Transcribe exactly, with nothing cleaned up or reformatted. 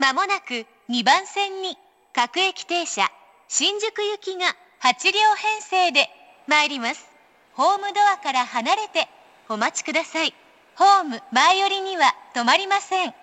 まもなくにばん線に各駅停車新宿行きがはち両編成で参ります。ホームドアから離れてお待ちください。ホーム前寄りには止まりません。